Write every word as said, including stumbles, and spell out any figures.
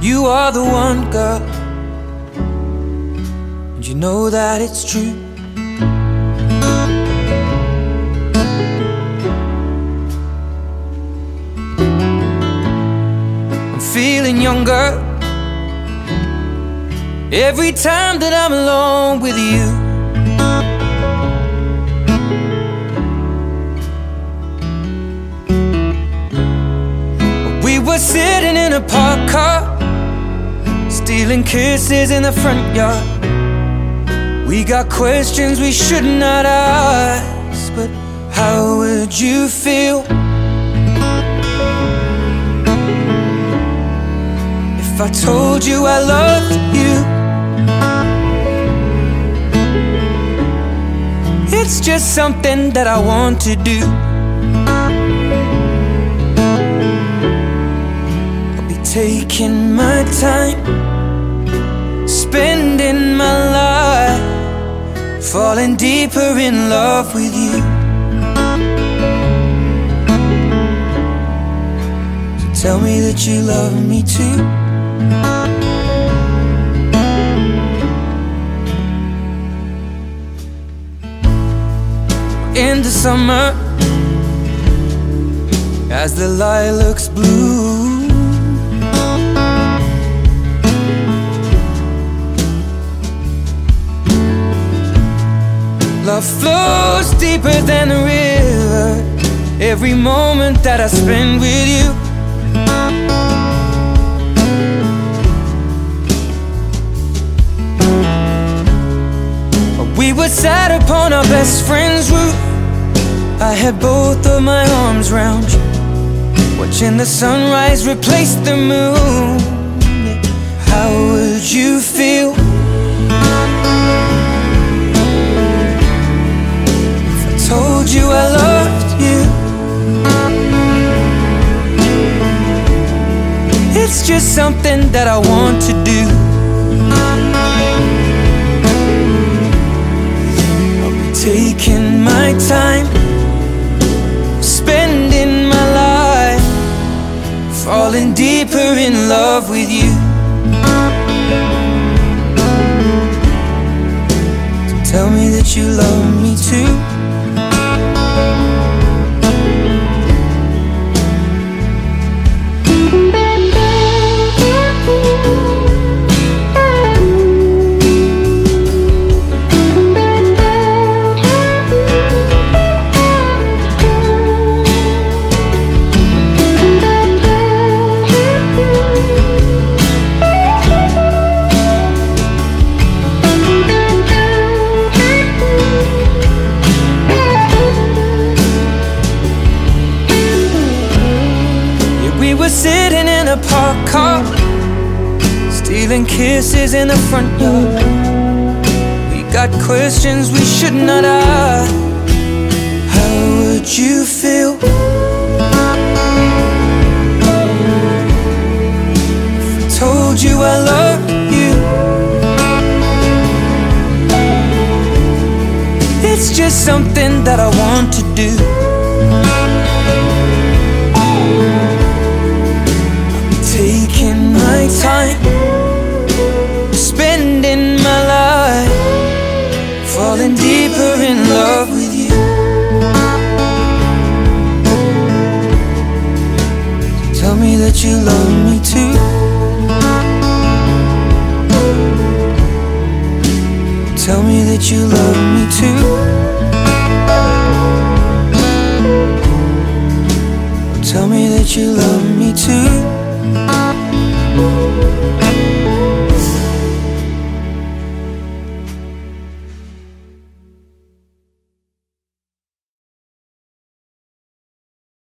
You are the one, girl, and you know that it's true. I'm feeling younger every time that I'm alone with you. We were sitting in a parked car, stealing kisses in the front yard. We got questions we should not ask, but how would you feel if I told you I loved you? It's just something that I want to do. I'll be taking my time, spending my life, falling deeper in love with you. So tell me that you love me too. In the summer, as the lilacs bloom, love flows deeper than a river. Every moment that I spend with you, we were sat upon our best friend's roof. I had both of my arms round you, watching the sunrise replace the moon. How would you feel told you I loved you? It's just something that I want to do. I'll be taking my time, spending my life, falling deeper in love with you. So tell me that you love me too. We were sitting in a parked car, stealing kisses in the front yard. We got questions we should not ask. How would you feel if I told you I loved you? It's just something that I want to do. Taking my time, spending my life, falling deeper in love with you. So tell me that you love me too. Tell me that you love me too. Tell me that you love me too.